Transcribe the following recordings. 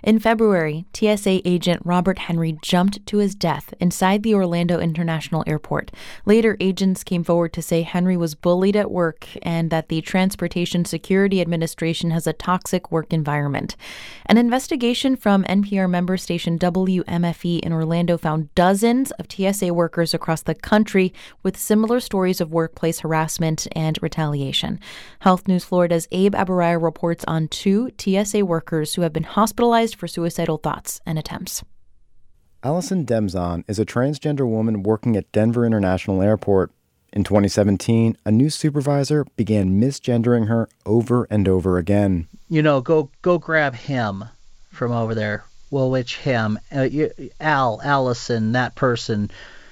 In February, TSA agent Robert Henry jumped to his death inside the Orlando International Airport. Later, agents came forward to say Henry was bullied at work and that the Transportation Security Administration has a toxic work environment. An investigation from NPR member station WMFE in Orlando found dozens of TSA workers across the country with similar stories of workplace harassment and retaliation. Health News Florida's Abe Abaraya reports on 2 TSA workers who have been hospitalized for suicidal thoughts and attempts. Allison Demzon is a transgender woman working at Denver International Airport. In 2017, a new supervisor began misgendering her over and over again. Go grab him from over there. Well, which him? Allison, that person,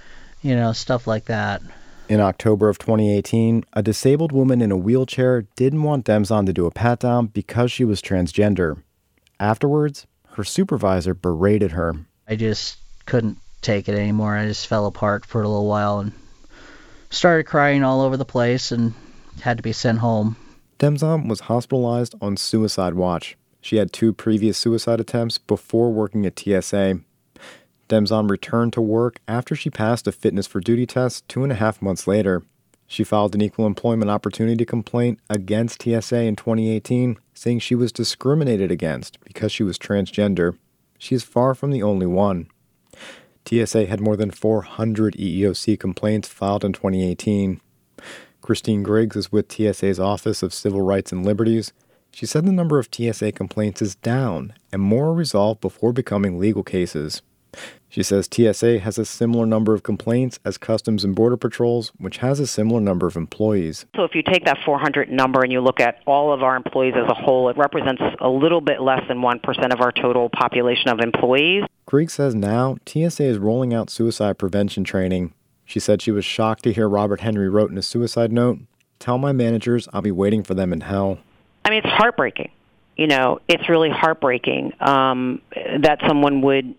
stuff like that. In October of 2018, a disabled woman in a wheelchair didn't want Demzon to do a pat-down because she was transgender. Afterwards, her supervisor berated her. I just couldn't take it anymore. I just fell apart for a little while and started crying all over the place and had to be sent home. Demzon was hospitalized on suicide watch. She had 2 previous suicide attempts before working at TSA. Demzon returned to work after she passed a fitness for duty test 2.5 months later. She filed an equal employment opportunity complaint against TSA in 2018, saying she was discriminated against because she was transgender. She is far from the only one. TSA had more than 400 EEOC complaints filed in 2018. Christine Griggs is with TSA's Office of Civil Rights and Liberties. She said the number of TSA complaints is down and more are resolved before becoming legal cases. She says TSA has a similar number of complaints as Customs and Border Patrols, which has a similar number of employees. So if you take that 400 number and you look at all of our employees as a whole, it represents a little bit less than 1% of our total population of employees. Griggs says now TSA is rolling out suicide prevention training. She said she was shocked to hear Robert Henry wrote in a suicide note, "Tell my managers I'll be waiting for them in hell." I mean, it's heartbreaking. It's really heartbreaking that someone would,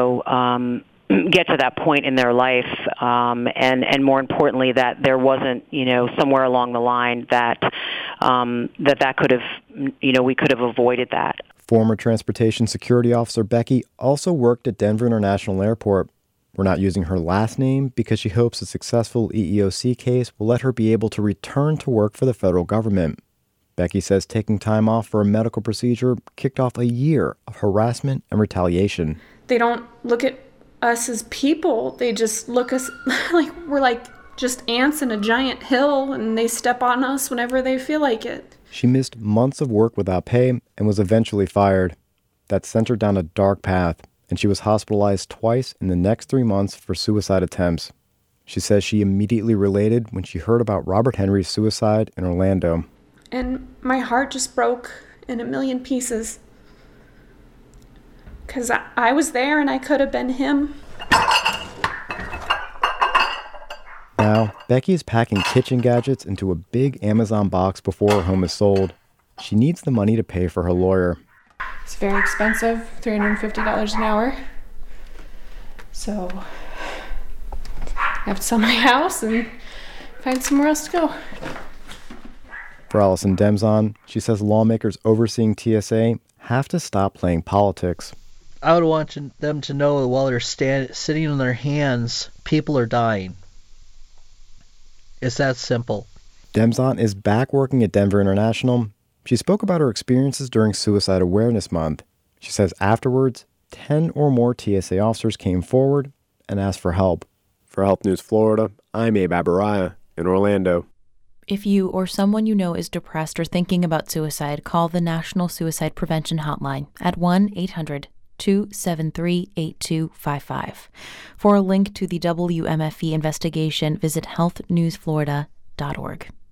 get to that point in their life, and more importantly, that there wasn't, somewhere along the line that that could have, we could have avoided that. Former Transportation Security Officer Becky also worked at Denver International Airport. We're not using her last name because she hopes a successful EEOC case will let her be able to return to work for the federal government. Becky says taking time off for a medical procedure kicked off a year of harassment and retaliation. They don't look at us as people. They just look at us like we're like just ants in a giant hill, and they step on us whenever they feel like it. She missed months of work without pay and was eventually fired. That sent her down a dark path, and she was hospitalized twice in the next 3 months for suicide attempts. She says she immediately related when she heard about Robert Henry's suicide in Orlando. And my heart just broke in a million pieces. Because I was there and I could have been him. Now, Becky is packing kitchen gadgets into a big Amazon box before her home is sold. She needs the money to pay for her lawyer. It's very expensive, $350 an hour. So I have to sell my house and find somewhere else to go. For Allison Demzon, she says lawmakers overseeing TSA have to stop playing politics. I would want them to know that while they're sitting on their hands, people are dying. It's that simple. Demzon is back working at Denver International. She spoke about her experiences during Suicide Awareness Month. She says afterwards, 10 or more TSA officers came forward and asked for help. For Health News Florida, I'm Abe Abaraya in Orlando. If you or someone you know is depressed or thinking about suicide, call the National Suicide Prevention Hotline at 1-800-273-8255. For a link to the WMFE investigation, visit healthnewsflorida.org.